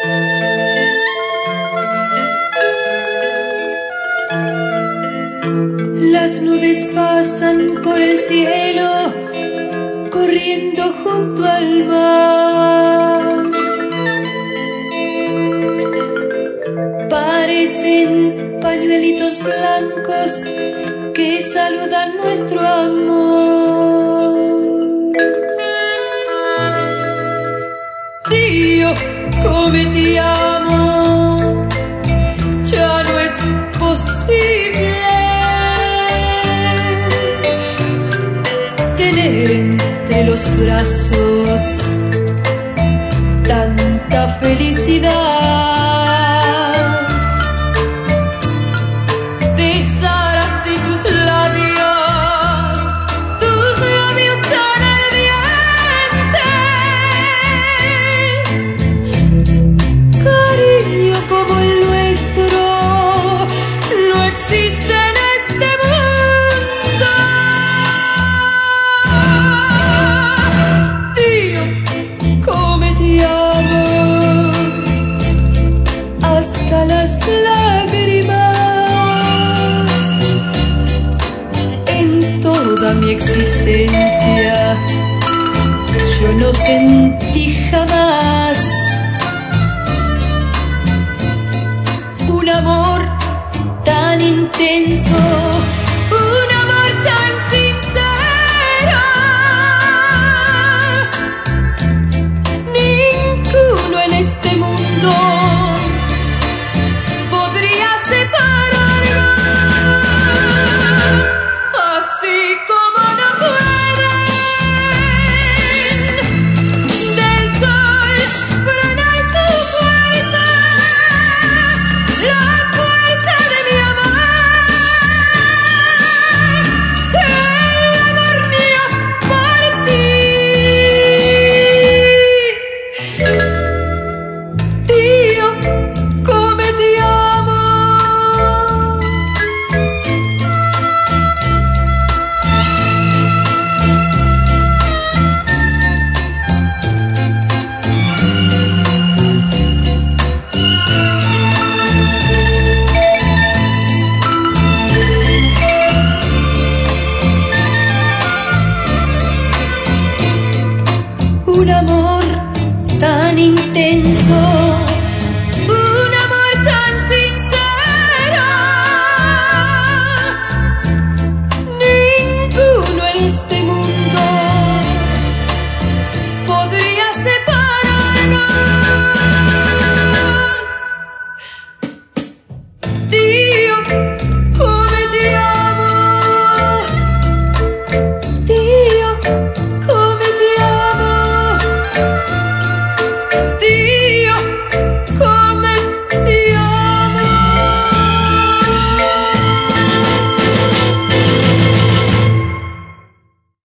Las nubes pasan por el cielo, corriendo junto al mar. Parecen pañuelitos blancos que saludan nuestro amor. Dio, come ti amo, ya no es posible tener entre los brazos tanta felicidad. Besar así tus labios tan ardientes. Cariño como el nuestro no existe en este mundo. Dio, come ti amo, hasta las lágrimas. En toda mi existencia yo no sentí jamás un amor tan intenso